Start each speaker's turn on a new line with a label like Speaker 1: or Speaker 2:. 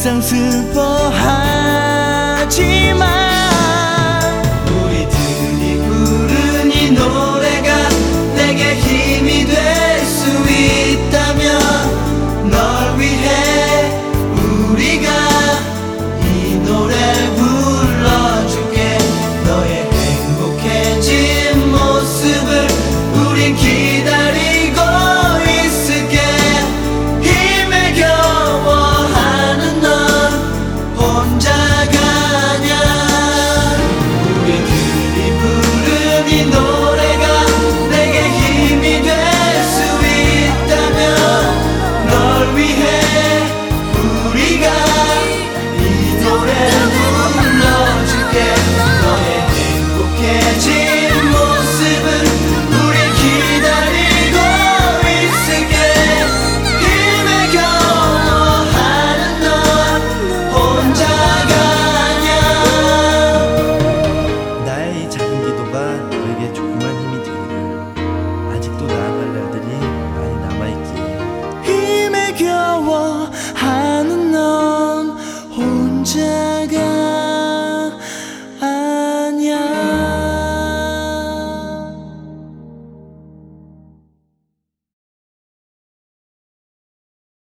Speaker 1: 이상 슬퍼하지 마. 우리들이 부른 이 노래가 내게 힘이 될 수 있다면 널 위해 우리가 이 노래 불러줄게. 너의 행복해진 모습을 우린 기다리고 있을게. 힘에 겨워하는 넌 혼자가 아냐. 우리들이 부른 이 노래가 내게 힘이 될 수 있다면 널 위해 우리가 이 노래 불러줄게. 너의 행복해진 모습을 우린 기다리고 있을게. 힘에 겨워하는 넌 혼자가 아냐. 나의 이 작은 기도가 너에게 조그만